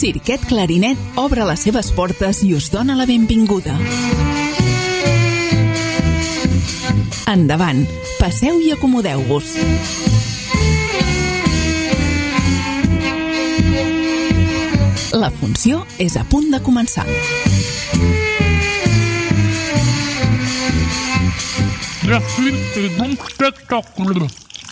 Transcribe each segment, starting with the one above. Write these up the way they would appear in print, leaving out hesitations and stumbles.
Cirquet Clarinet obre les seves portes i us dona la benvinguda. Endavant, passeu i acomodeu-vos. La funció és a punt de començar. La suite est donc spectaculaire.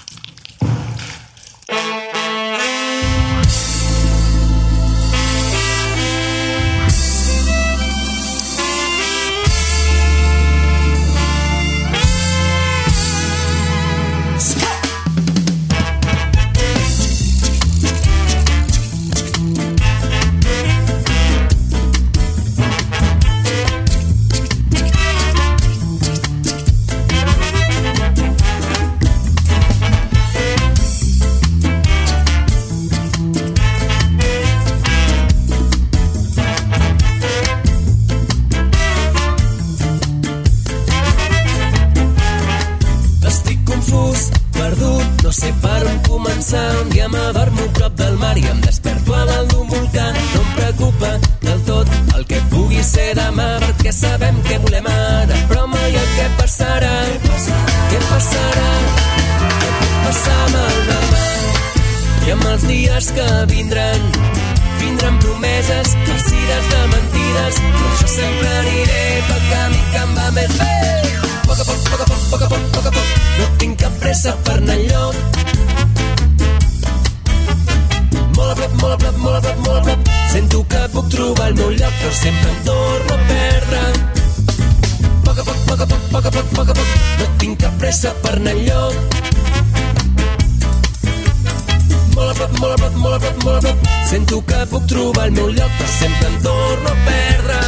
Un dia m'adormo prop del mar i em desperto a dalt d'un volcà. No em preocupa del tot el que pugui ser demà, perquè sabem què volem ara, però mai el que passarà. Què passarà? Què pot passar amb el demà? I amb els dies que vindran promeses, farcides de mentides, però jo sempre aniré pel camí que em va més bé. A poc a poc, poc a poc, poc a poc, poc a poc. No tinc cap pressa per anar enlloc. Molt a prop, molt a prop, molt a prop, molt a prop. Sento que puc trobar el meu lloc, però sempre em torno a perdre. Poc a poc, poc a poc, poc a poc, poc a poc. No tinc cap pressa per anar enlloc. Molt a prop, molt a prop, molt a prop, molt a prop. Sento que puc trobar el meu lloc, però sempre em torno a perdre.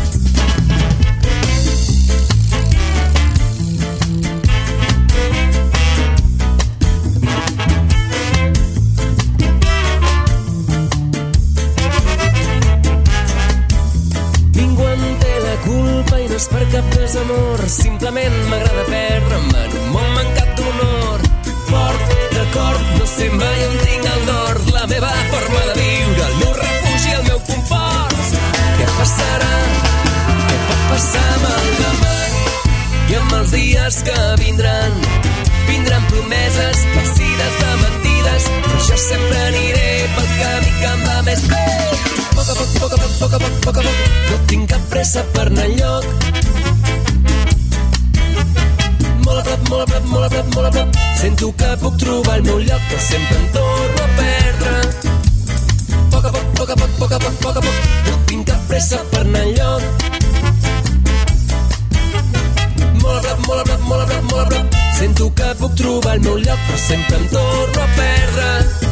No és per cap desamor, simplement m'agrada perdre'm en un món mancat d'honor. Fort, d'acord, no sé mai on tinc el nord, la meva forma de viure, el meu refugi, el meu confort. Què passarà? Què pot passar amb el demà? I amb els dies que vindran promeses, farcides de mentides, però jo sempre aniré pel camí que em va més bé. Poc a poc, poc a poc, poc a poc, poc a poc. No tinc cap pressa per anar enlloc. Molt a prop, molt a prop, molt a prop, molt a prop. Sento que puc trobar el meu lloc, però sempre em torno a perdre. Poc a poc, poc a poc, poc a poc, poc a poc. No tinc cap pressa per anar enlloc. Molt a prop, molt a prop, molt a prop, molt a prop. Sento que puc trobar el meu lloc, però sempre em torno a perdre.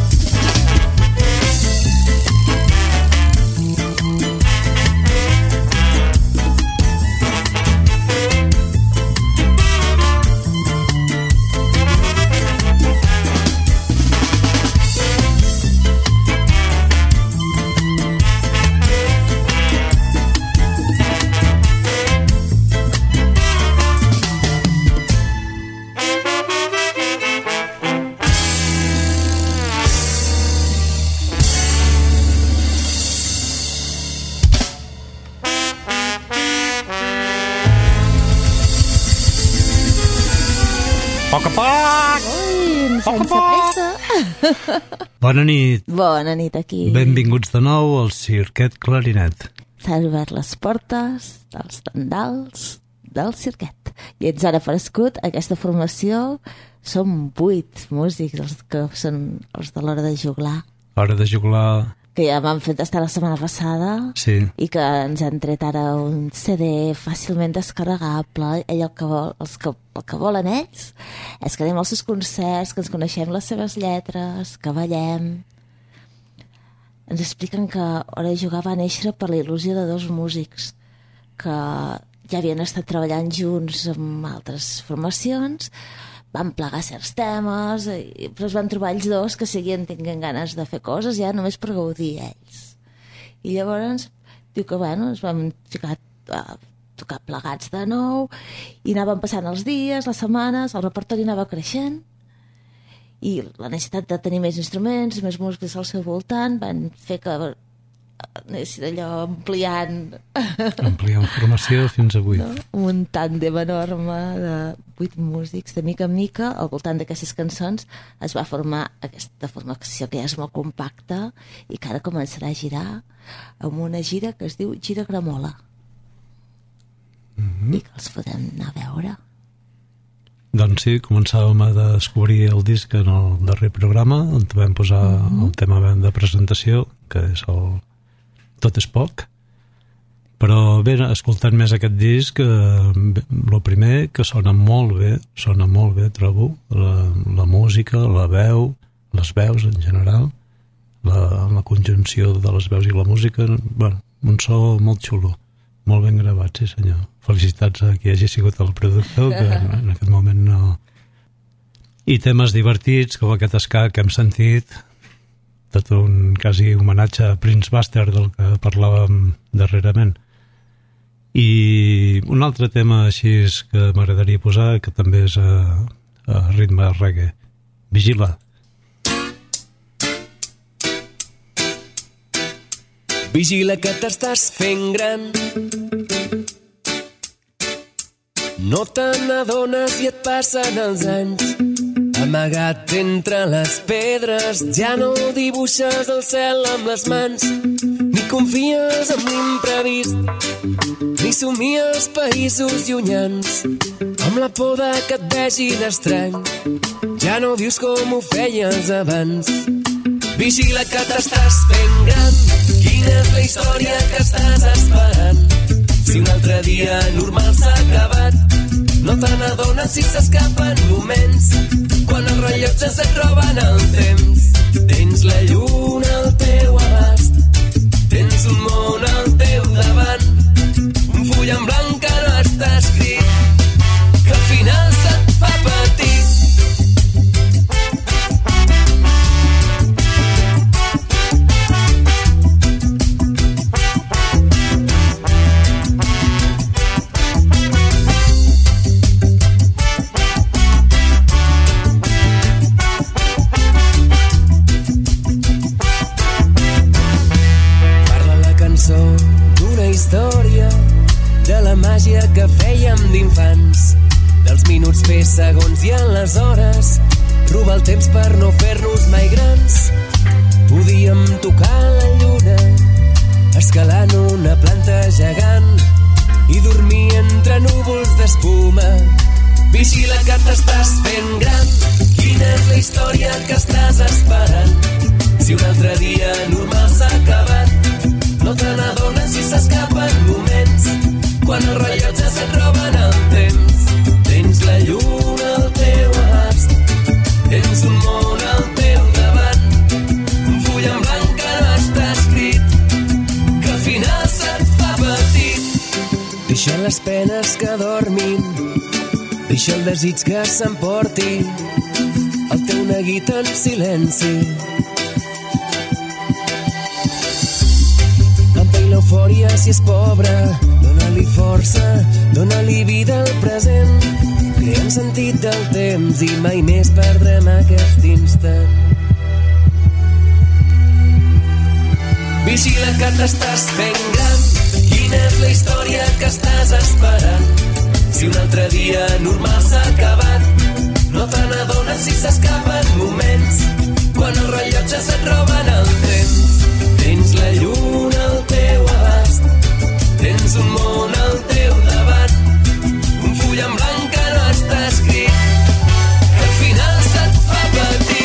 Poc a poc! Ui, sense pressa. Bona nit. Bona nit aquí. Benvinguts de nou al Cirquet Clarinet. S'han obert les portes dels tendals del cirquet. I ens han aparegut aquesta formació. Som 8 músics, els que són els de l'Hora de Juglar. Hora de Juglar. Que ja m'han fet estar la setmana passada. Sí. I que ens han tret ara un CD fàcilment descarregable. Allò que el que volen ells és que anem als seus concerts, que ens coneixem les seves lletres, que ballem. Ens expliquen que Hora de Jugar va néixer per la il·lusió de dos músics que ja havien estat treballant junts amb altres formacions, van plegar certs temes, però es van trobar ells dos que seguien tenint ganes de fer coses ja només per gaudir ells. I llavors diu que ens vam ficar a tocar plegats de nou i anaven passant els dies, les setmanes, el repertori anava creixent i la necessitat de tenir més instruments, més músics al seu voltant van fer que anessin allò ampliant formació fins a 8. no? Un tàndem enorme de 8 músics. De mica en mica, al voltant d'aquestes cançons, es va formar aquesta formació que ja és molt compacta i que ara començarà a girar amb una gira que es diu Gira Gramola. I que els podem anar a veure. Doncs sí, començàvem a descobrir el disc en el darrer programa, on vam posar el tema de presentació, que és el Tot és poc. Però bé, escoltant més aquest disc, el primer que sona molt bé, trobo, la música, la veu, les veus en general, la conjunció de les veus i la música, bueno, un so molt xulo, molt ben gravat, sí senyor. Felicitats a qui hagi sigut el productor, que en aquest moment no... I temes divertits, com aquest ska que hem sentit, tot un quasi homenatge a Prince Buster del que parlàvem darrerament. I un altre tema així que m'agradaria posar, que també és a ritme reggae. Vigila. Vigila que t'estàs fent gran. No te n'adones i et passen els anys. Amagat entre les pedres, ja no dibuixes el cel amb les mans, ni confies en l'imprevist, ni somies països llunyans, amb la por de que et vegi d'estrany. Ja no vius com ho feies abans. Vigila que t'estàs fent gran. Quina és la història que estàs esperant? Si un altre dia normal s'ha acabat, no te n'adones si s'escapen moments quan els rellotges et roben el temps. Tens la lluna al teu abast, tens un món al teu davant, un full en blanc que no està escrit, que al final se't fa patir. D'una història, de la màgia que fèiem d'infants, dels minuts fer segons i en les hores, robar el temps per no fer-nos mai grans. Podíem tocar la lluna, escalant una planta gegant i dormir entre núvols d'espuma. Vigila que t'estàs fent gran. Quina és la història que estàs esperant? Si un altre dia normal s'ha acabat, no te n'adones si s'escapen moments quan els rellotges et roben el temps. Tens la lluna al teu abast, tens un món al teu davant, un full en blanc que no està escrit, que al final se't fa petit. Deixa les penes que dormin, deixa el desig que s'emporti el teu neguit en silenci. L'eufòria, si és pobra, dóna-li força, dóna-li vida al present, creant sentit del temps i mai més perdrem aquest instant. Vigila que t'estàs fent gran. Quina és la història que estàs esperant? Si un altre dia normal s'ha acabat, no te n'adones si s'escapen moments quan els rellotges et roben el temps. Tens la lluna al teu abast, tens un món al teu davant, un full en blanc que no està escrit, que al final se't fa patir.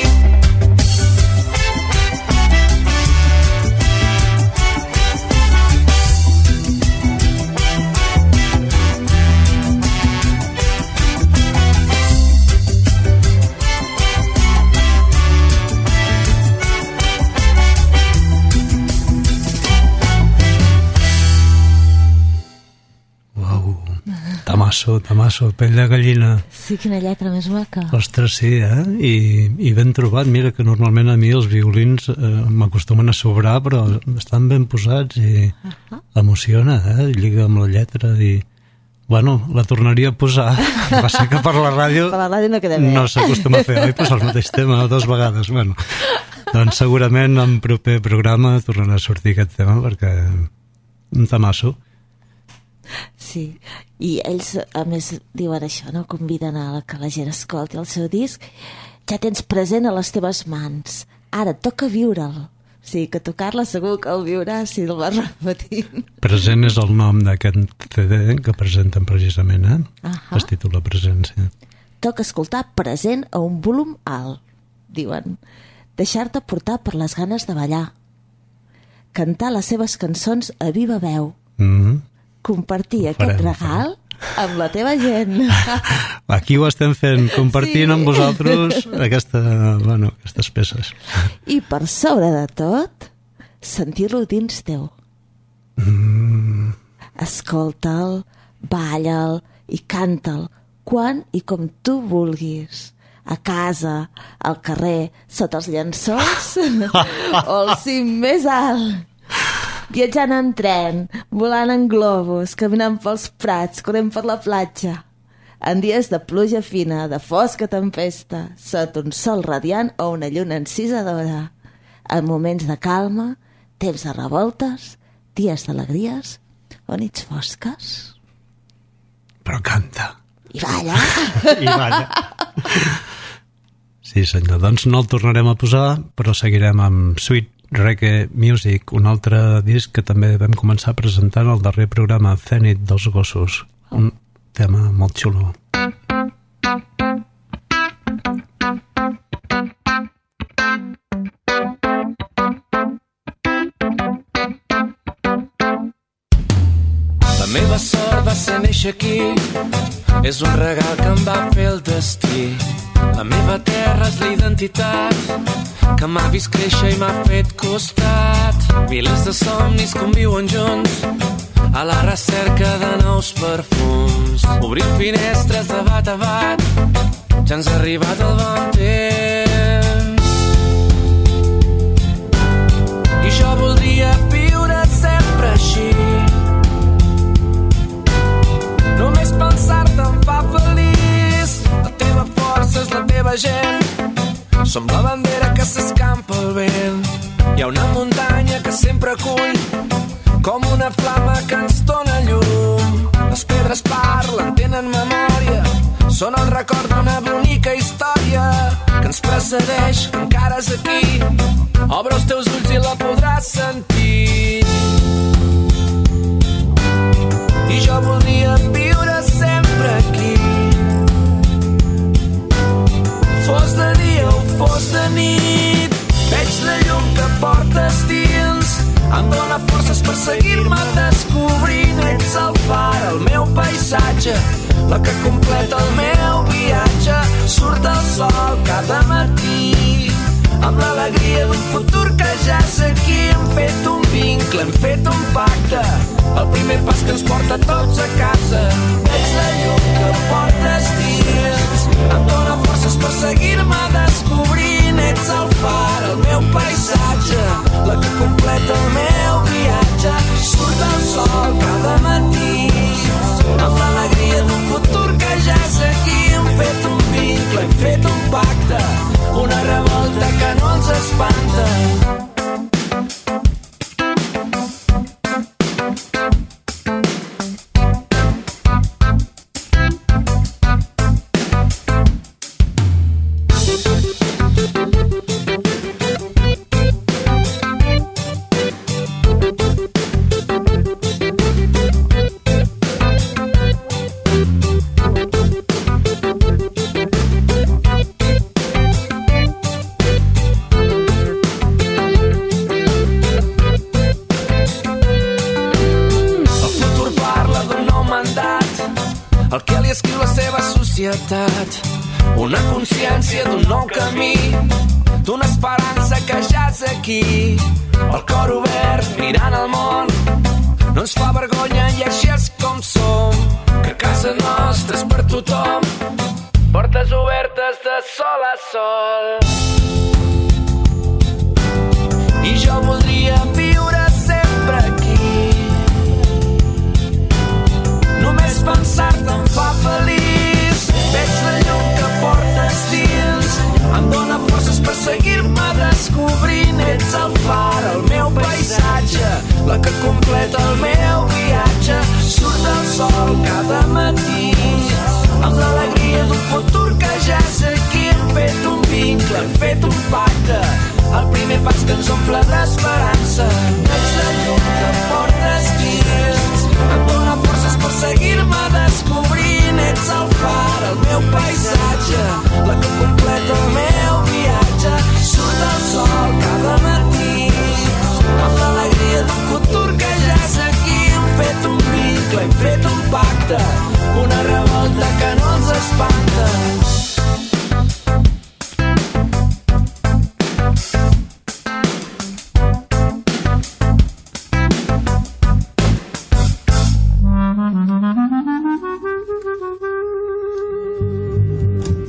Tamasso, pell de gallina. Sí, quina lletra més maca. Ostres, sí, I ben trobat. Mira que normalment a mi els violins m'acostumen a sobrar, però estan ben posats i emociona, lliga amb la lletra i... Bueno, la tornaria a posar. Va ser que per la ràdio no queda bé. No s'acostuma a fer, oi? Pues el mateix tema 2 vegades. Bueno, Doncs segurament en proper programa tornarà a sortir aquest tema perquè un tamasso. Sí, i ells a més diuen això, no? Conviden a que la gent escolti el seu disc. Ja tens present a les teves mans, ara toca viure'l. Sí, que tocar-la segur que el viuràs si el vas repetint. Present és el nom d'aquest CD que presenten precisament, Es titula Presència. Toca escoltar present a un volum alt, diuen. Deixar-te portar per les ganes de ballar. Cantar les seves cançons a viva veu. Compartir aquest regal amb la teva gent. Aquí ho estem fent, compartint amb vosaltres aquestes peces. I per sobre de tot, sentir-lo dins teu. Escolta'l, balla'l i canta'l quan i com tu vulguis. A casa, al carrer, sota els llençols o al cim més alt. Viatjant en tren, volant en globus, caminant pels prats, corrent per la platja. En dies de pluja fina, de fosca tempesta, sota un sol radiant o una lluna encisadora. En moments de calma, temps de revoltes, dies d'alegries o nits fosques. Però canta. I balla. I balla. Sí, senyor. Doncs no el tornarem a posar, però seguirem amb Sweet Reggae Music, un altre disc que també vam començar presentant al darrer programa, Zenit dels Gossos. Un tema molt xulo. La meva sort va ser néixer aquí, és un regal que em va fer el destí. La meva terra és la identitat que m'ha vist créixer i m'ha fet costat. Milers de somnis conviuen junts a la recerca de nous perfums. Obrim finestres de bat a bat, ja ens ha arribat el bon temps. I jo voldria viure sempre així. Només pensar-te em fa feliç. La teva força és la teva gent. Som la bandera que s'escampa al vent. Hi ha una muntanya que sempre acull, com una flama que ens dona llum. Les pedres parlen, tenen memòria, són el record d'una bonica història que ens precedeix, que encara és aquí. Obre els teus ulls i la podràs sentir. I jo voldria viure sempre aquí. Fos de dia o fos de nit, veig la llum que portes dins. Em dóna forces per seguir-me descobrint. Ets el far, el meu paisatge, la que completa el meu viatge. Surt el sol cada matí, amb l'alegria d'un futur que ja és aquí. Hem fet un vincle, hem fet un pacte, el primer pas que ens porta tots a casa. Ets la llum que portes dins, em dóna forces per seguir-me descobrint. Ets el far, el meu paisatge, la que completa el meu viatge. Surt el sol cada matí, amb l'alegria d'un futur que ja és aquí. Hem fet un vincle, hem fet un pacte, una revolta que no ens espanta. Una consciència d'un nou camí, d'una esperança que ja és aquí. El cor obert, mirant el món, no ens fa vergonya i així és com som. Que casa nostra és per tothom, portes obertes de sol a sol. I jo voldria viure sempre aquí. Només pensar-te em fa feliç. Veig la llum que portes dins, em dóna forces per seguir-me descobrint.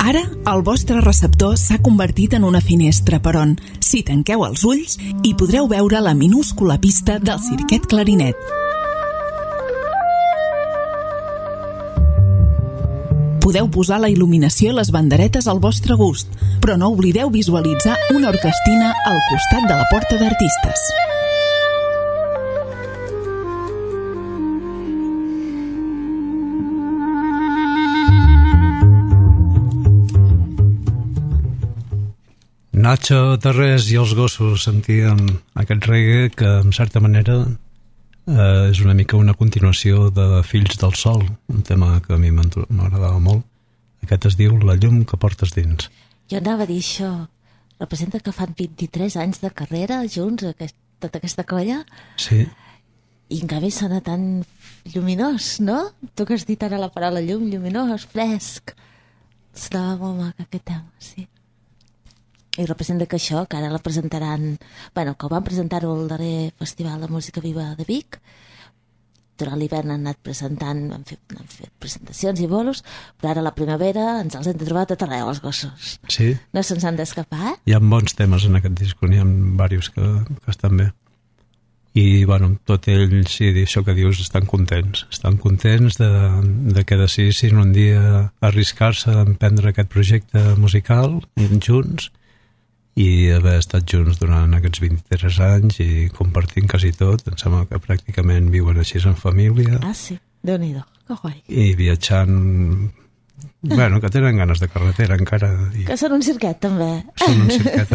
Ara, el vostre receptor s'ha convertit en una finestra per on, si tanqueu els ulls, hi podreu veure la minúscula pista del Cirquet Clarinet. Podeu posar la il·luminació i les banderetes al vostre gust, però no oblideu visualitzar una orquestina al costat de la porta d'artistes. Nacho Tarrés i els gossos sentien aquest reggae que, en certa manera, és una mica una continuació de Fills del Sol, un tema que a mi m'agradava molt. Aquest es diu La llum que portes dins. Jo anava a dir això. Representa que fan 23 anys de carrera junts, tota aquesta colla. Sí. I en canvi sona tan lluminós, no? Tu que has dit ara la paraula llum, lluminós, fresc. Sonava molt maca aquest tema, sí. I representa que això, que ara la presentaran... Bueno, que ho van presentar-ho al darrer Festival de Música Viva de Vic. Durant l'hivern han anat presentant, han fet presentacions i bolos, però ara a la primavera ens els hem de trobar a tot arreu, els gossos. Sí. No se'ns han d'escapar. Hi ha bons temes en aquest disc, n'hi ha diversos que estan bé. I, bueno, tot ells, sí, això que dius, estan contents de que decidissin un dia arriscar-se a emprendre aquest projecte musical junts i haver estat junts durant aquests 23 anys i compartint quasi tot. Em sembla que pràcticament viuen així en família. Ah, sí? Déu-n'hi-do, que guai. I viatjant... Bueno, que tenen ganes de carretera encara. Que són un cirquet, també. Són un cirquet.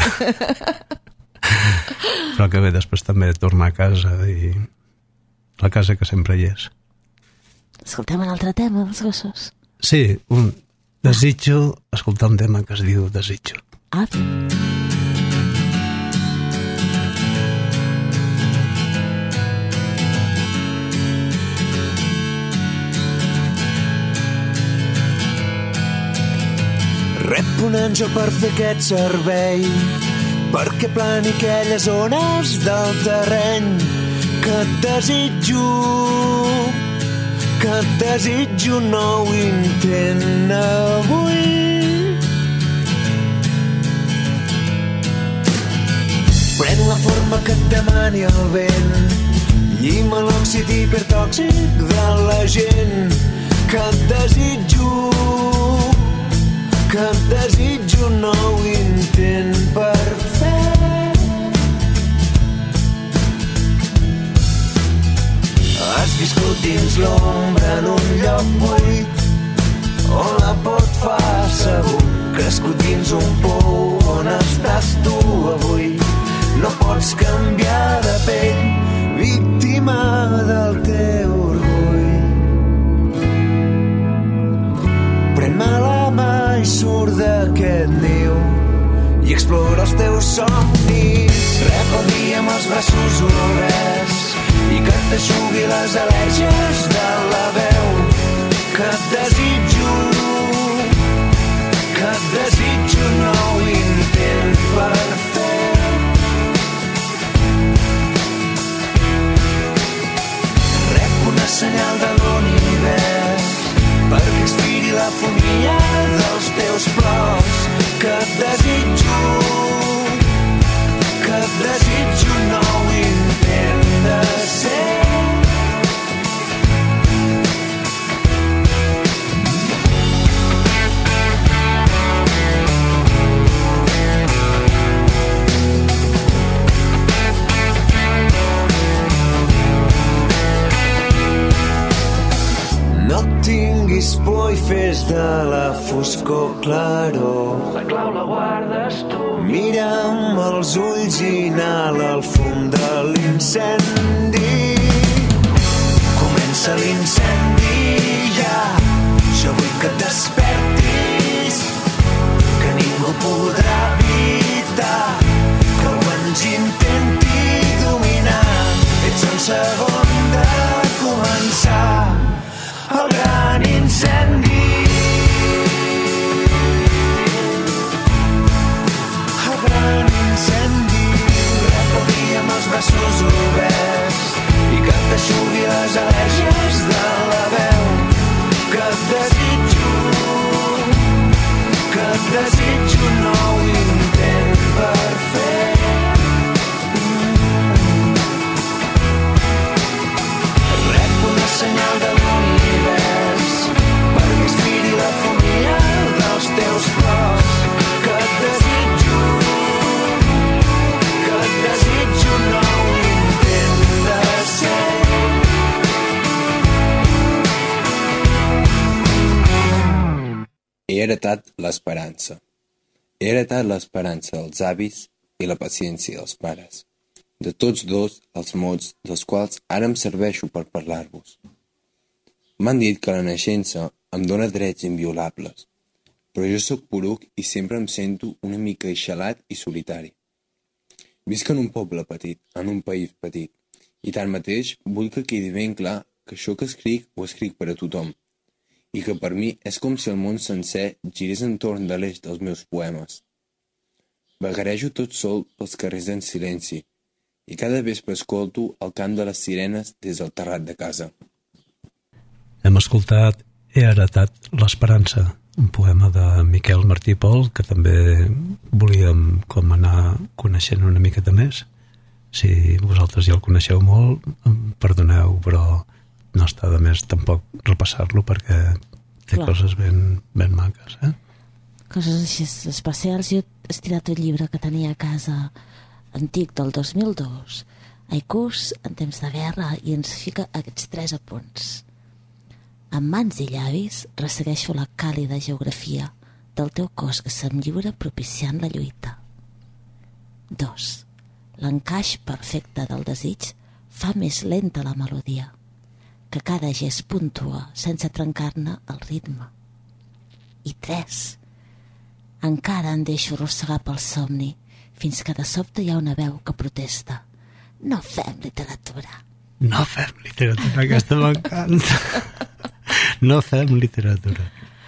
Però que bé, després també tornar a casa i la casa que sempre hi és. Escoltem un altre tema dels gossos. Sí, desitjo escoltar un tema que es diu Desitjo. Ah, Rep un àngel per fer aquest servei, perquè plani aquelles zones del terreny que et desitjo un nou intent avui. Pren la forma que et demani el vent, llima l'òxid hipertòxic de la gent que et desitjo un nou intent per fer. Has viscut dins l'ombra en un lloc buit on la por et fa segur, crescut dins un pou on estàs tu avui. No pots canviar de pell, víctima del teu orgull. Pren-me la mà i surt d'aquest niu i explora els teus somnis. Rep el dia amb els braços oberts i que t'aixugui les al·lèrgies de la veu. Que et desitjo un nou intent per fer. Rep una senyal de l'univers perquè inspiri la fonia dels teus plors. Que et desitjo un nou intent de ser. No tinguis por i fes de la foscor claror. La clau la guardes tu. Mira'm els ulls i inhala el fum de l'incendi. Comença l'incendi ja. Jo vull que et despertis, que ningú podrà evitar que algú ens intenti dominar. Ets un segon de començar el gran incendi. El gran incendi. Rep el dia amb els braços oberts i que t'aixugui les al·lèrgies de la veu. Que et desitjo He heretat l'esperança. He heretat l'esperança dels avis i la paciència dels pares. De tots dos, els mots dels quals ara em serveixo per parlar-vos. M'han dit que la naixença em dóna drets inviolables, però jo sóc poruc i sempre em sento una mica eixalat i solitari. Visc en un poble petit, en un país petit, i tanmateix vull que quedi ben clar que això que escric ho escric per a tothom, i que per mi és com si el món sencer girés entorn de l'eix dels meus poemes. Vagarejo tot sol pels carrers en silenci, i cada vespre escolto el cant de les sirenes des del terrat de casa. Hem escoltat He heretat l'esperança, un poema de Miquel Martí i Pol, que també volíem com anar coneixent una miqueta més. Si vosaltres ja el coneixeu molt, perdoneu, però no està de més tampoc repassar-lo perquè té coses ben maques, Coses així especials. Jo he estirat un llibre que tenia a casa antic del 2002, Haikus en temps de guerra, i ens fica aquests 3 apunts. Amb mans i llavis ressegueixo la càlida geografia del teu cos que se'm lliura propiciant la lluita. 2. L'encaix perfecte del desig fa més lenta la melodia, que cada gest puntua sense trencar-ne el ritme. I 3. Encara em deixo arrossegar pel somni, fins que de sobte hi ha una veu que protesta. No fem literatura. No fem literatura, aquesta m'encanta. No fem literatura.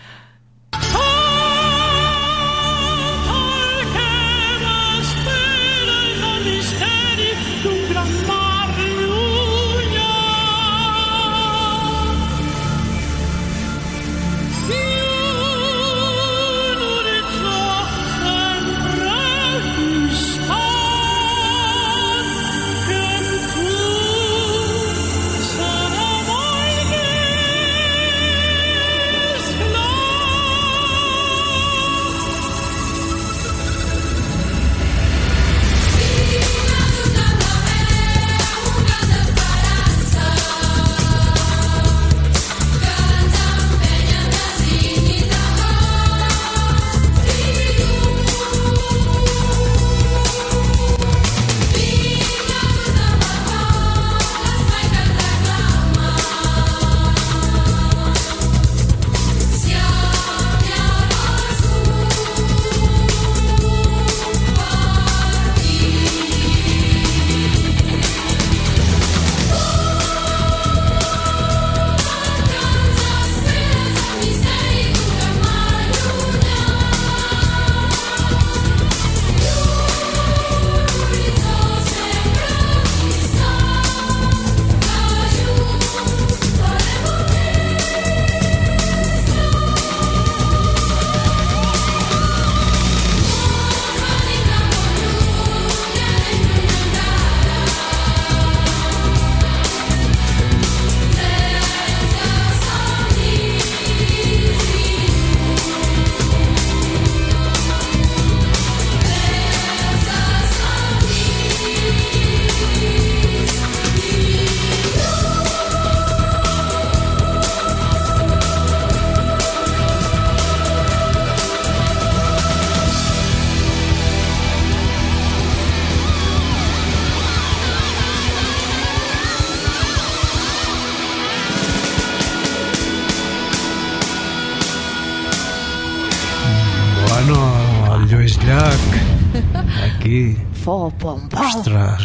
Lluís Llach, aquí. Ostres,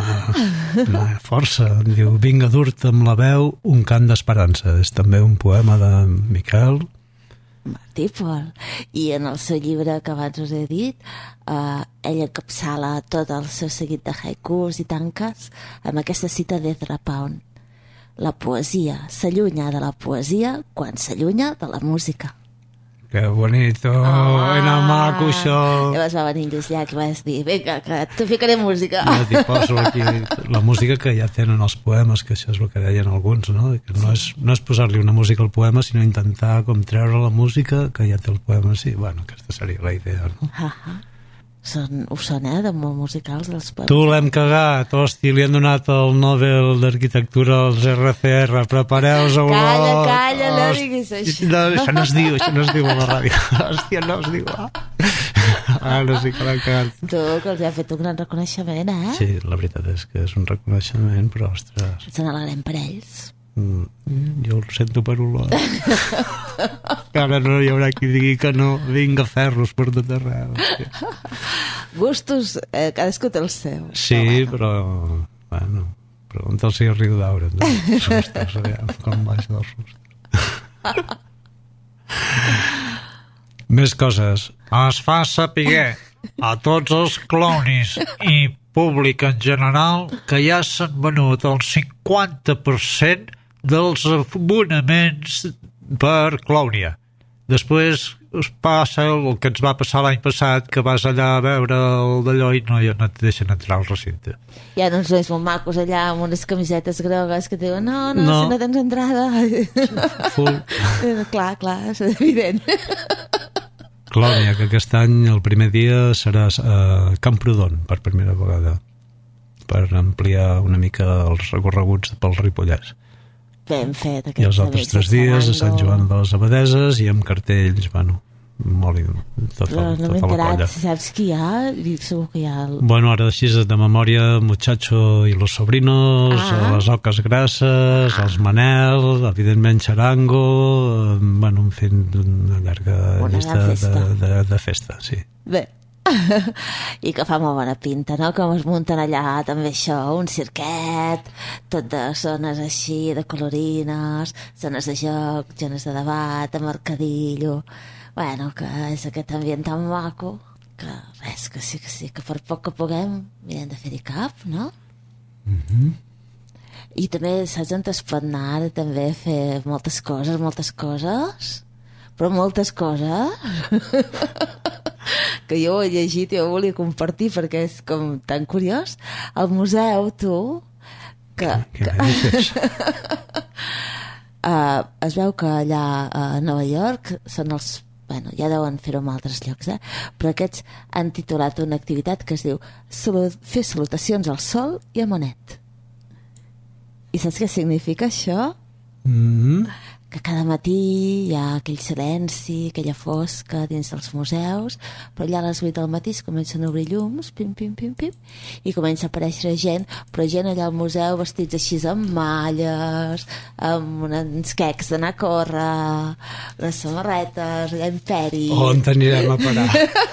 una força. Diu, vinc a dur-te amb la veu un cant d'esperança. És també un poema de Miquel Martí Pol. I en el seu llibre que abans us he dit, ell encapçala tot el seu seguit de haikus i tanques amb aquesta cita d'Ezra Pound. La poesia s'allunya de la poesia quan s'allunya de la música. Que bonito, era maco això. Llavors va venir Lluís Llach i va dir, vinga, que t'hi ficaré música. Ja t'hi poso aquí la música que ja tenen els poemes, que això és el que deien alguns, no? Que no és posar-li una música al poema, sinó intentar com treure la música que ja té el poema. Sí, bueno, aquesta seria la idea, no? Ho són, de molt musicals dels poemes. Tu l'hem cagat, hosti, li han donat el Nobel d'Arquitectura als RCR, prepareu-vos a olor. Calla, no diguis això. No, això no es diu a la ràdio. Hòstia, no es diu. Ara sí que l'hem cagat. Tu, que els ha fet un gran reconeixement, Sí, la veritat és que és un reconeixement, però, ostres... Ens n'alegrem per ells. Jo ho sento per olor. Ara no hi haurà qui digui que no. Vinga, ferros per tot arreu. Gustos, cadascú té el seu. Sí, però bueno, pregunta'ls si a Riu d'Aure sustos, com baix del susto. Més coses. Es fa saber a tots els clonis i públic en general que ja s'han venut el 50% dels abonaments per Clownia. Després us passa el que ens va passar l'any passat, que vas allà a veure el d'allò i no et deixen entrar al recinte. Hi ha uns nois molt macos allà amb unes camisetes grogues que diuen no, si no tens entrada. Full. Clar, és evident. Clownia, que aquest any el primer dia serà a Camprodon per primera vegada, per ampliar una mica els recorreguts pel Ripollès. Ben fet, i els altres 3 dies a Sant Joan de les Abadeses i amb cartells, bueno, molt tota no m'he la enterat, colla. si saps qui hi ha, segur que hi ha Bueno, ara així de memòria, Muchacho i los Sobrinos, les Oques Grasses, els Manel, evidentment Charango, bueno, en fi, una llarga llista de festa, sí. Bé, i que fa molt bona pinta, no? Com es munten allà també això, un cirquet, tot de zones així, de colorines, zones de joc, zones de debat, de mercadillo. Bueno, que és aquest ambient tan maco que res, que sí, que per poc que puguem mirem de fer-hi cap, no? I també saps on es pot anar també a fer moltes coses, però moltes coses que jo ho he llegit i ho volia compartir perquè és com tan curiós. Al museu, tu, que es veu que allà a Nova York són els... Bueno, ja deuen fer-ho en altres llocs, però aquests han titulat una activitat que es diu fer salutacions al sol i a Monet. I saps què significa això? Que cada matí hi ha aquell silenci, aquella fosca dins dels museus, però allà a les 8 del matí es comencen a obrir llums, pim, pim, pim, pim, i comença a aparèixer gent, però gent allà al museu vestits així amb malles, amb uns quecs d'anar a córrer, les samarretes, allà imperi... On t'anirem a parar?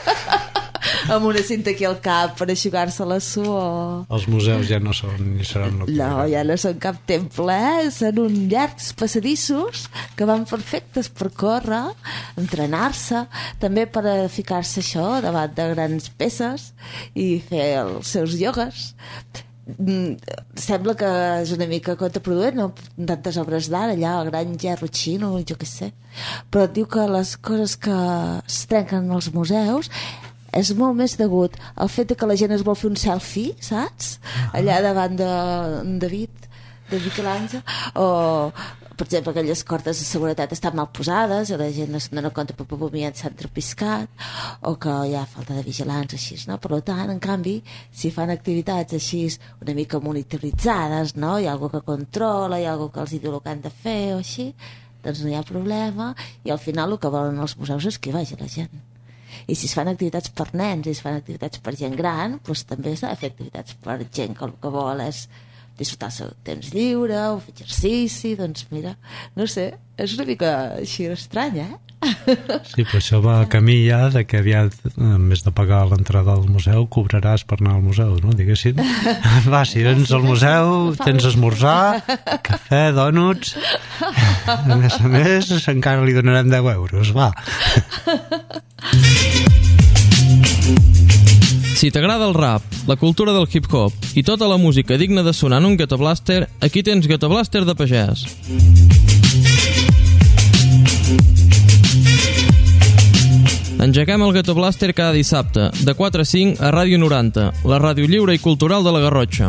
amb una cinta aquí al cap per eixugar-se la suor. Els museus ja no són ni seran el que no, ja no són cap temple, són uns llargs passadissos que van perfectes per córrer, entrenar-se, també per ficar-se això davant de grans peces i fer els seus iogues. Sembla que és una mica contraproduent, no? Tantes obres d'art allà, el gran Giarruchino, jo què sé, però diu que les coses que es trenquen als museus és molt més degut al fet que la gent es vol fer un selfie, saps? Allà davant de David, de Michelangelo, o per exemple aquelles cordes de seguretat estan mal posades, o la gent no es dona compte per moviment s'han tropiscat, o que hi ha falta de vigilants així, no? Per tant, en canvi, si fan activitats així una mica monitoritzades, no? Hi ha algú que controla, hi ha algú que els diu el que han de fer o així, doncs no hi ha problema, i al final el que volen els museus és que hi vagi la gent. I si es fan activitats per nens i es fan activitats per gent gran, doncs també s'ha de fer activitats per gent que el que vol és disfrutar el seu temps lliure o fer exercici, doncs mira, no sé, és una mica així estrany, Sí, però això va a camí ja de que aviat, en més de pagar l'entrada al museu, cobraràs per anar al museu, no? Diguéssim. Va, si vens al museu, tens esmorzar, cafè, dònuts, a més, encara li donarem 10 euros, va. Si t'agrada el rap, la cultura del hip-hop i tota la música digna de sonar en un Ghetto Blaster, aquí tens Ghetto Blaster de pagès. Engeguem el Ghetto Blaster cada dissabte, de 4 a 5 a Ràdio 90, la ràdio lliure i cultural de la Garrotxa.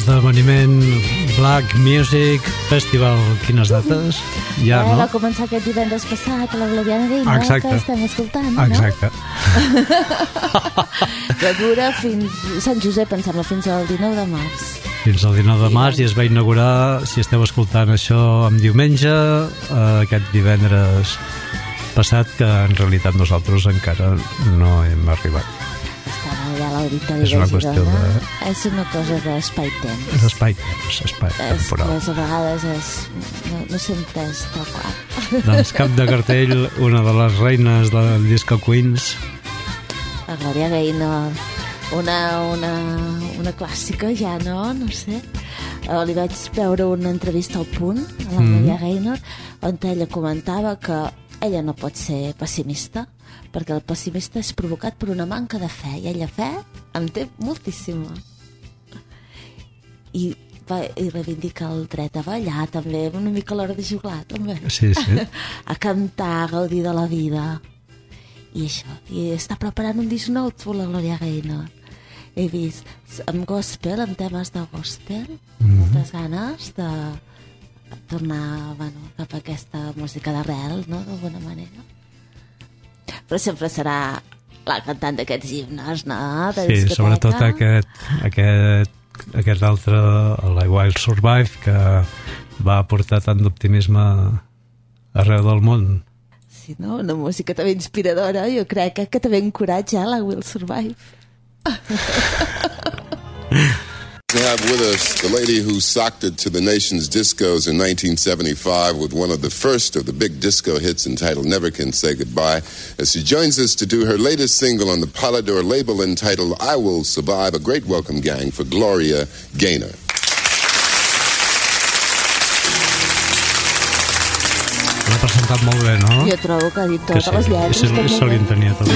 l'esdeveniment Black Music Festival, quines dates? Ja, no? Va començar aquest divendres passat a la Gloriana Gaynor, que estem escoltant, exacte. No? Que dura fins Sant Josep, em sembla, fins al 19 de març. Fins al 19 de març, i es va inaugurar, si esteu escoltant això en diumenge, aquest divendres passat, que en realitat nosaltres encara no hem arribat. Estava allà a l'Auditori de Girona. És una cosa d'espai-temps. És espai-temps, espai temporal. A vegades no sempre és tal qual. Doncs cap de cartell, una de les reines del Disco Queens. La Gloria Gaynor, una clàssica ja, no sé. Li vaig veure una entrevista al Punt, a la Gloria Gaynor, on ella comentava que ella no pot ser pessimista, perquè el pessimista és provocat per una manca de fe, i ella fe en té moltíssima. I reivindica el dret a ballar també, una mica a l'hora de jugar també. Sí. A cantar, a gaudir de la vida. I això, i està preparant un disc nou, la Gloria Gaynor. He vist amb gospel, amb temes de gospel, moltes ganes de tornar cap a aquesta música d'arrel, no?, d'alguna manera. Però sempre serà la cantant d'aquests himnes, no?, de discoteca. Sí, sobretot aquest altre, la Wild Survive, que va aportar tant d'optimisme arreu del món. Sí, no?, una música també inspiradora, jo crec que també encoratja la Wild Survive. We have with us the lady who socked it to the nation's discos in 1975 with one of the first of the big disco hits entitled Never Can Say Goodbye, as she joins us to do her latest single on the Polydor label entitled I Will Survive. A great welcome, gang, for Gloria Gaynor. L'ha presentat molt bé, no? Jo trobo que ha dit totes les lletres. Se li entenia tot.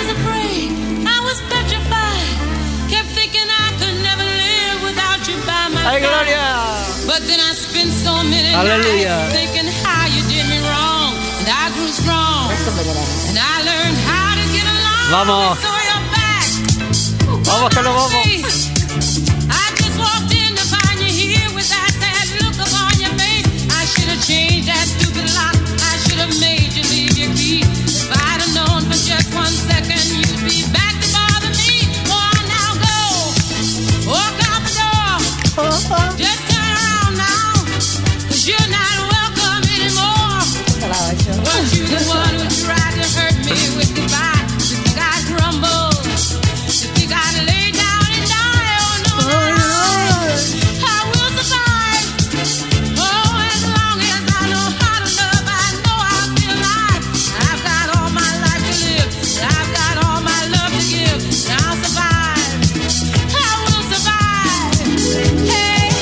Ai, Glòria! But then I spent so many nights thinking how you did me wrong, and I grew strong, and I learned how to get along. Vamos! So you're back. Vamos, que no vamos! I just walked in to find you here with that sad look upon your face. I should have changed that stupid lock. I should have made you leave your key. If I'd have known for just 1 second you'd be back to bother me. Oh, now go. Walk out the door. Just turn around now, 'cause you're not welcome anymore. Weren't you the one who tried to hurt me with goodbye? You think I'd crumble? You think I'd lay down and die? Oh no, I will survive. Oh, as long as I know how to love, I know I'll be alive. I've got all my life to live, and I've got all my love to give, and I'll survive. I will survive. Hey.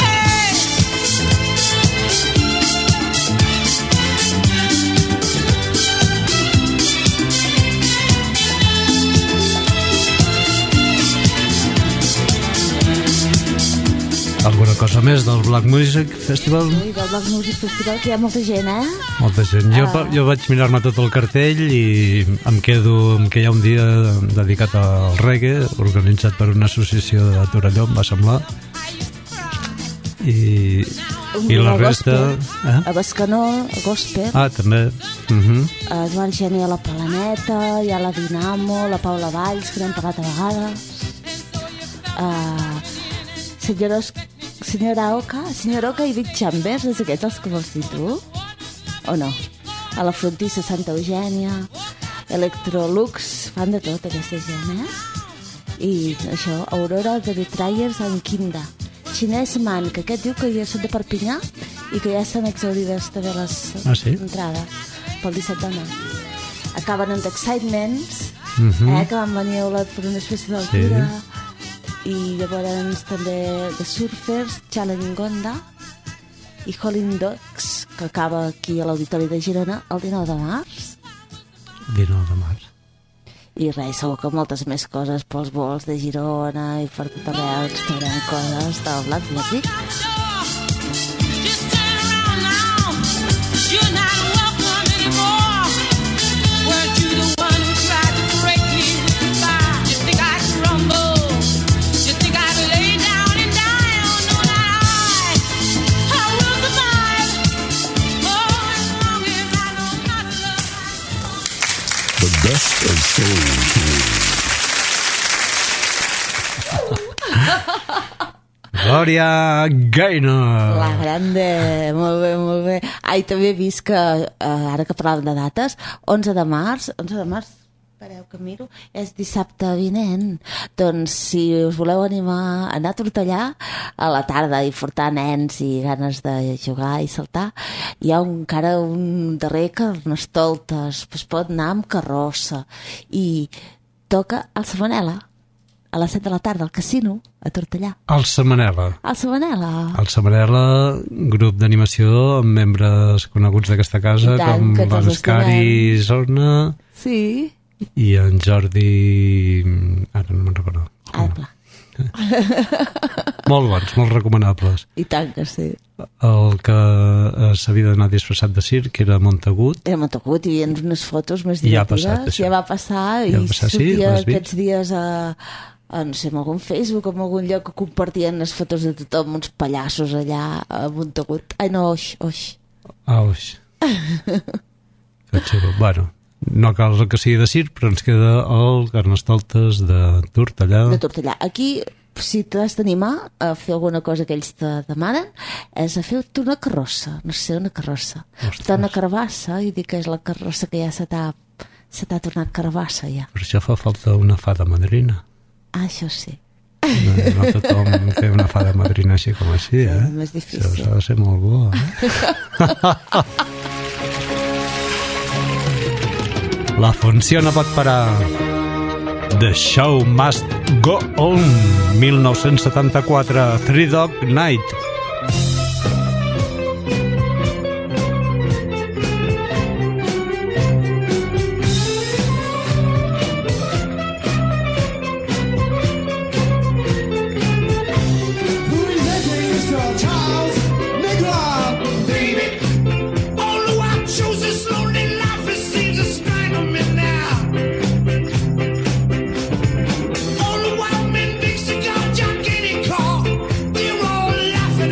Alguna cosa més del Black Music Festival? Sí, del Black Music Festival, que hi ha molta gent, Molta gent. Jo vaig mirar-me tot el cartell i em quedo que hi ha un dia dedicat al reggae, organitzat per una associació de Torelló, em va semblar. I la resta... A Bescanó, a Gospel. Ah, també. A Joan Geni a la Planeta, hi ha la Dinamo, la Paula Valls, que n'hem parlat a vegades. Senyora Oca i Big Chambers, és aquests els que vols dir tu? O no? A la Frontissa Santa Eugènia, Electrolux, fan de tot aquesta gent, I això, Aurora de Betrayers en Quinda. Xinès Man, que aquest diu que ja són de Perpinyà i que ja estan exaurides també les entrades pel 17 de maig. Acaben amb Excitements, que van venir a Olot per una espècie d'altura. I llavors també The Surfers, Chalengonda i Holling Dogs, que acaba aquí a l'Auditori de Girona el 19 de març. 19 de març. I res, segur que moltes més coses pels vols de Girona i per tot arreu ens trobarem coses del Black Music. best of soul to Gloria Gaynor. La grande, molt bé, molt bé. Ai, també he vist que, ara que parlàvem de dates, 11 de març, espereu que miro, és dissabte vinent. Doncs si us voleu animar a anar a Tortellà a la tarda i portar nens i ganes de jugar i saltar, hi ha encara un darrer Carnestoltes, es pot anar amb carrossa i toca el Sabanela a les 7 de la tarda al casino a Tortellà. El Sabanela. El Sabanela. El Sabanela, grup d'animació amb membres coneguts d'aquesta casa, tant, com l'Escari Zorna. Sí. I en Jordi... Ara no me'n recordo. Pla. Molt bons, molt recomanables. I tant que sí. El que s'havia d'anar disfressat de circ era Montagut. Era Montagut, hi havia unes fotos més divertides. Ja va passar, i sortia aquests dies no sé, en algun Facebook o en algun lloc que compartien les fotos de tothom, uns pallassos allà a Montagut. Ai, no, Oix. Oix. Que xulo. Bueno, no cal que sigui de circ, però ens queda el Carnestoltes de Tortellà. De Tortellà. Aquí, si t'has d'animar a fer alguna cosa que ells te demanen, és a fer-te una carrossa. No sé, una carrossa. Ostres. Una carbassa, i dir que és la carrossa que ja se t'ha tornat carbassa, ja. Per això fa falta una fada madrina. Ah, això sí. No tothom té una fada madrina així com així, eh? És més difícil. Això s'ha de ser molt bo, eh? La funció no pot parar. The Show Must Go On, 1974, Three Dog Night. All the white men, Dixie got Jack in his car. They're all laughing.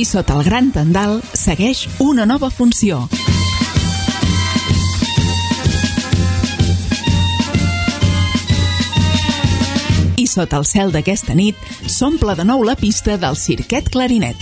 I sota el gran tendal segueix una nova funció. I sota el cel d'aquesta nit s'omple de nou la pista del Cirquet Clarinet.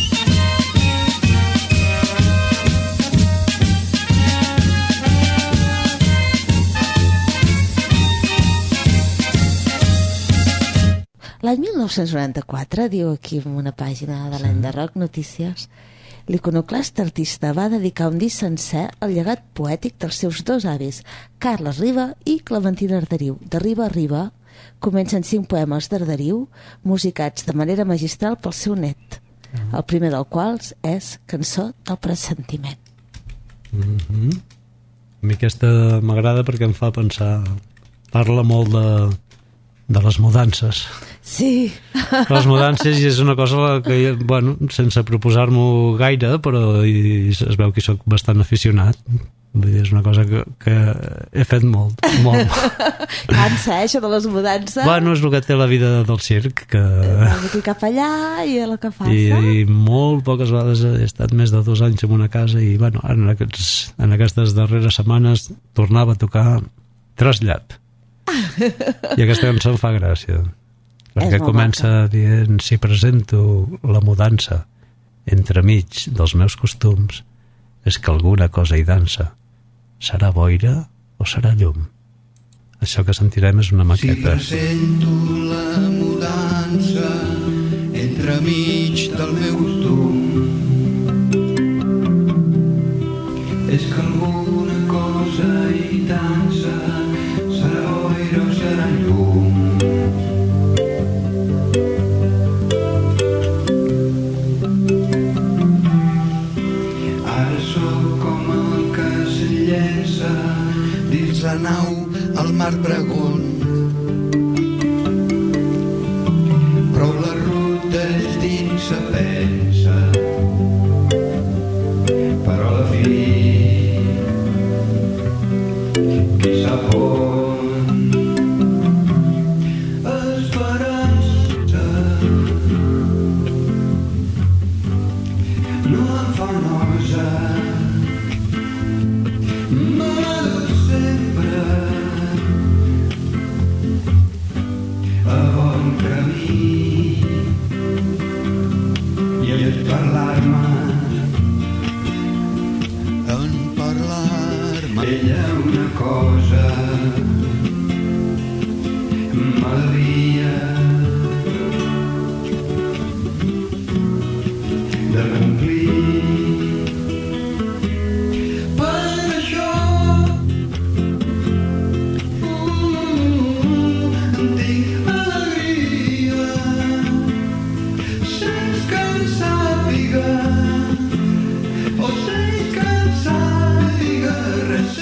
L'any 1994, diu aquí en una pàgina de l'any de Rock Notícies, l'iconoclast artista va dedicar un disc sencer al llegat poètic dels seus dos avis, Carles Riba i Clementina Arderiu. De riba a riba comencen 5 poemes d'Arderiu, musicats de manera magistral pel seu net, el primer del quals és Cançó del pressentiment. A mi aquesta m'agrada perquè em fa pensar, parla molt de les mudances. Sí. Les mudances, i és una cosa que, bueno, sense proposar-m'ho gaire, però es veu que soc bastant aficionat. Vull dir, és una cosa que he fet molt. Cansa, això de les mudances. Bueno, és el que té la vida del circ, que... D'aquí cap allà i el que passa. I molt poques vegades he estat més de 2 anys en una casa i, bueno, en aquestes darreres setmanes tornava a tocar trasllat. I aquesta cançó em fa gràcia. Perquè comença dient: si presento la mudança entremig dels meus costums, és que alguna cosa hi dansa. Serà boira o serà llum? Això que sentirem és una maqueta. Si presento la mudança entremig del meu costum, és que alguna cosa hi dansa. Serà boira o serà llum? Ara sóc com el que s'enllaça dins la nau al mar pregón, però la ruta és dins sa pensa, però a la fi qui sap on esperança no em fa nosa, m'ha dut sempre a bon camí i en parlar-me ella una cosa m'havia de complir. Per això en tinc alegria sense que en sàpiga o sense que en sàpiga res.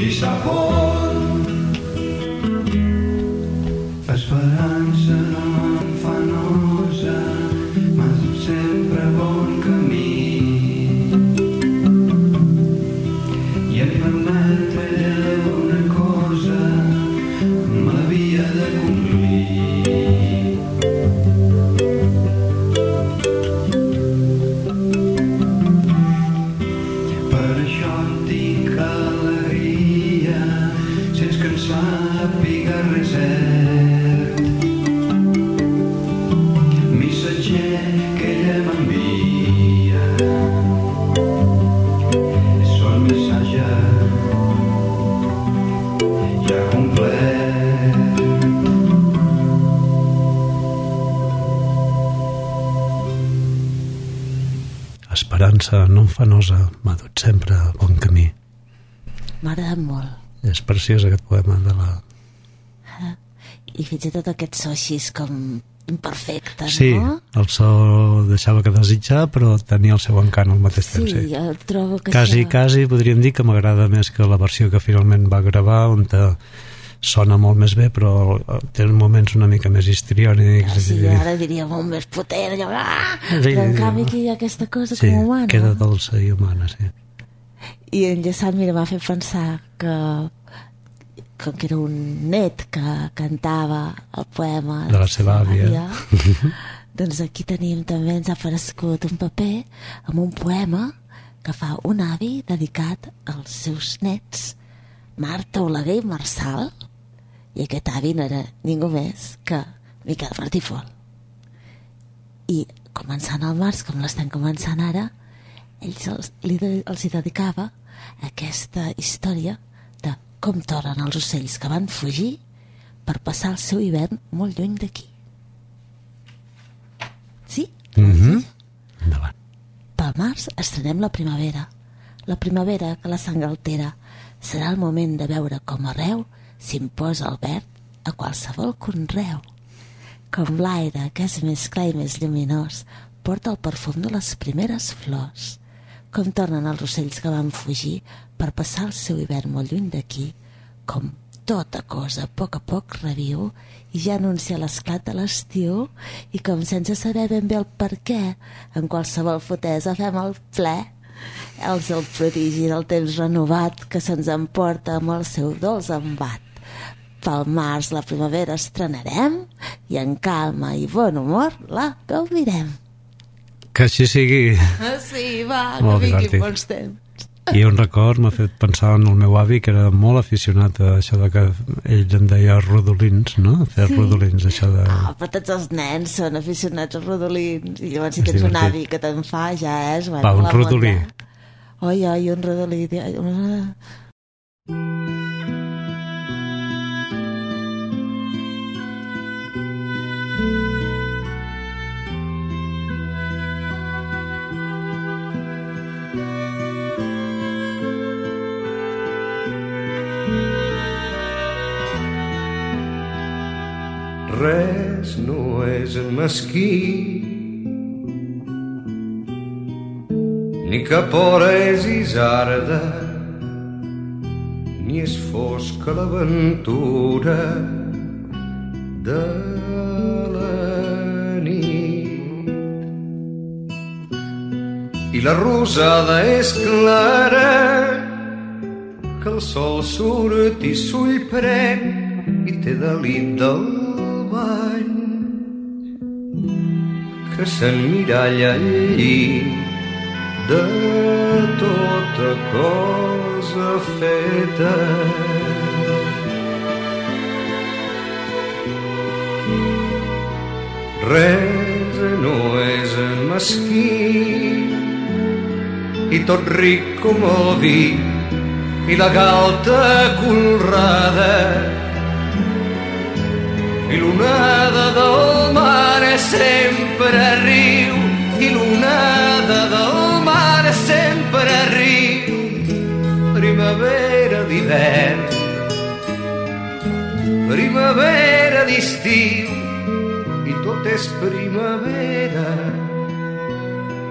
qui sap on. Esperança enfanosa, mas sempre bon camí. I em permetre una cosa m'havia de complir. Per això tinc alegria, sense que em sàpiga res cert. Missatger que ella m'envia és el missatge ja complet. Esperança no enfanosa m'ha dut sempre a bon camí. M'ha agradat molt. És preciós aquest poema de la... I fins i tot aquest so així com imperfecte, Sí, no? el so deixava que desitjar, però tenia el seu encant al mateix temps. Sí, jo trobo que Quasi podríem dir que m'agrada més que la versió que finalment va gravar, on sona molt més bé, però té moments una mica més histriònics. Sí, ara diria molt més potent, allò, però en canvi aquí hi ha aquesta cosa sí, com humana. queda dolça i humana, sí. I enllaçant, mira, m'ha fet pensar que com que era un net que cantava el poema De la seva àvia. doncs aquí tenim també, ens ha aparegut un paper amb un poema que fa un avi dedicat als seus nets, Marta Oleguer i Marçal, i aquest avi no era ningú més que Miquel Martí i Fol. I començant el març, com l'estem començant ara, els hi dedicava aquesta història de com tornen els ocells que van fugir per passar el seu hivern molt lluny d'aquí. Sí? Endavant. Pel març estrenem la primavera que la sang altera. Serà el moment de veure com arreu s'imposa el verd a qualsevol conreu. Com l'aire, que és més clar i més lluminós, porta el perfum de les primeres flors. Com tornen els ocells que van fugir per passar el seu hivern molt lluny d'aquí, com tota cosa a poc reviu i ja anuncia l'esclat de l'estiu, i com sense saber ben bé el per què, en qualsevol fotesa fem el ple. És el prodigi del temps renovat que se'ns emporta amb el seu dolç embat. Pel març la primavera estrenarem i en calma i bon humor la gaudirem. Que així sigui. Sí, va, Molt que vingui divertit. bons temps. I un record m'ha fet pensar en el meu avi, que era molt aficionat a això de que ell en deia rodolins, no? Fer rodolins, això de... Però tots els nens són aficionats als rodolins, i llavors si És tens un divertit. avi que te'n fa ja és... Bueno, Va, un la rodolí. monda. Oi, un rodolí. Res no és mesquí, ni cap hora és isarda, ni és fosca l'aventura de la nit. I la rosada és clara, que el sol surt i s'ull pren i té delit del bany, que s'emmiralla al llit de tota cosa feta. Res no és mesquí, i tot ric com el vi i la galta colrada, i l'onada del mar sempre riu, i l'onada del mar sempre riu. Primavera d'hivern, primavera d'estiu, i tot és primavera,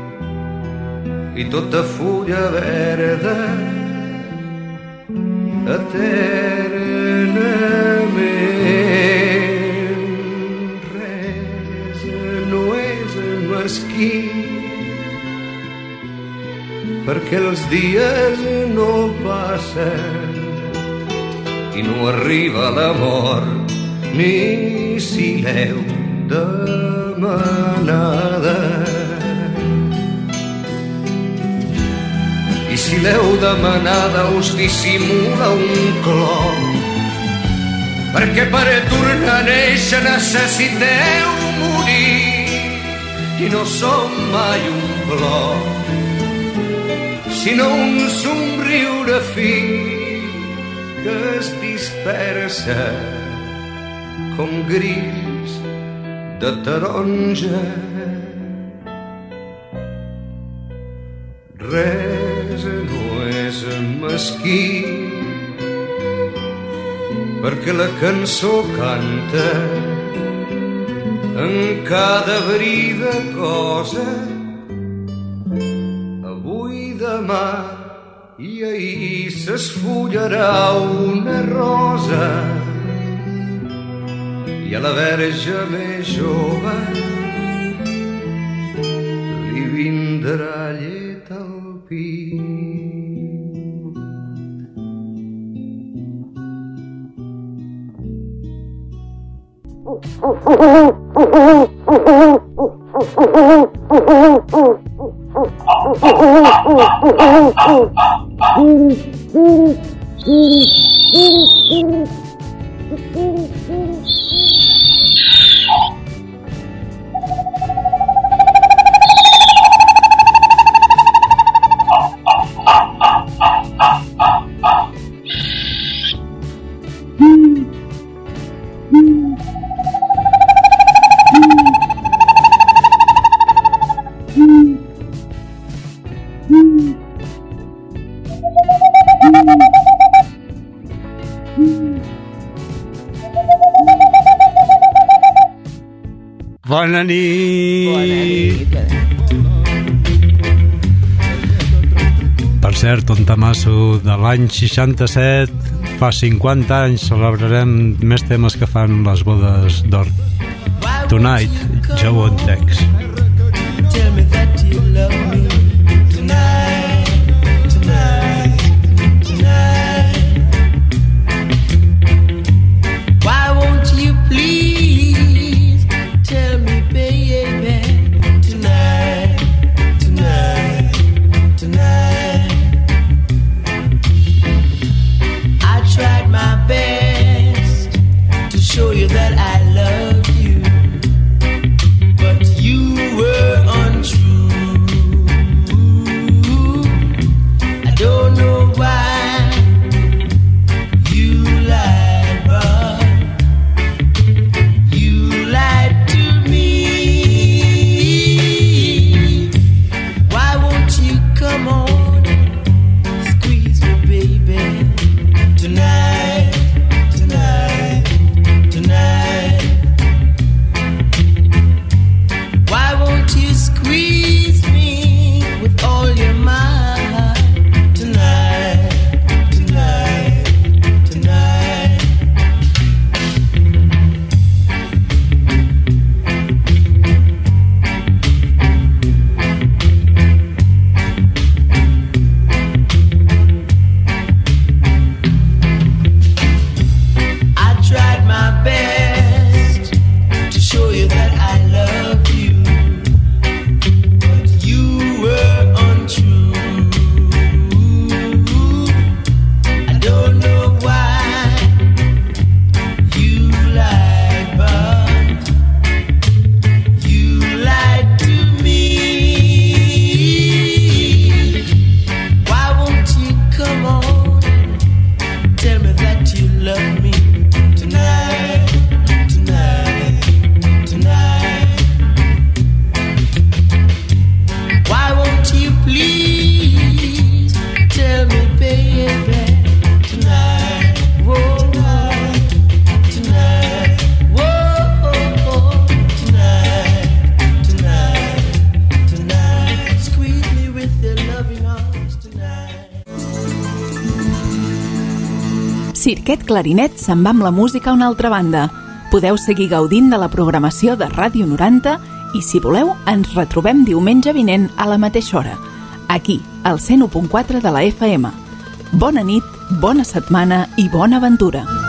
i tota fulla verda eternament. Res no és mesquí, perquè els dies no passen i no arriba la mort, ni si l'heu demanada. I si l'heu demanada us dissimula un clor, perquè per tornar a néixer necessiteu morir, i no som mai un plor, sinó un somriure fi que es dispersa com grills de taronja. Res no és mesquí, perquè la cançó canta en cada bri de cosa, avui, demà i ahir s'esfullarà una rosa, i a la verge més jove li vindrà llet al pit. Bona nit! Per cert, un tamasso de l'any 67, fa 50 anys celebrarem més temes que fan les bodes d'or. Tonight, Joe and Tex. Tell me that you love me tonight, tonight, tonight. Why won't you please tell me, baby, tonight, tonight, tonight. I tried my best to show you that I love you, but you were untrue. I don't know why you lied, but you lied to me. Why won't you come on, squeeze me, baby, tonight, tonight, tonight. Why won't you squeeze me with all your might tonight, tonight, tonight? I tried my best to show you that I love you, but you were untrue. I don't know why you lied, but you lied to me. Why won't you come on, tell me that you love me tonight, tonight, tonight? Why won't you please tell me, baby, tonight, whoa, tonight, whoa, tonight, tonight, tonight? Squeeze me with your loving arms tonight. Cirquet Clarinet se'n va amb la música a una altra banda. Podeu seguir gaudint de la programació de Ràdio 90 i, si voleu, ens retrobem diumenge vinent a la mateixa hora, aquí, al 101.4 de la FM. Bona nit, bona setmana i bona aventura.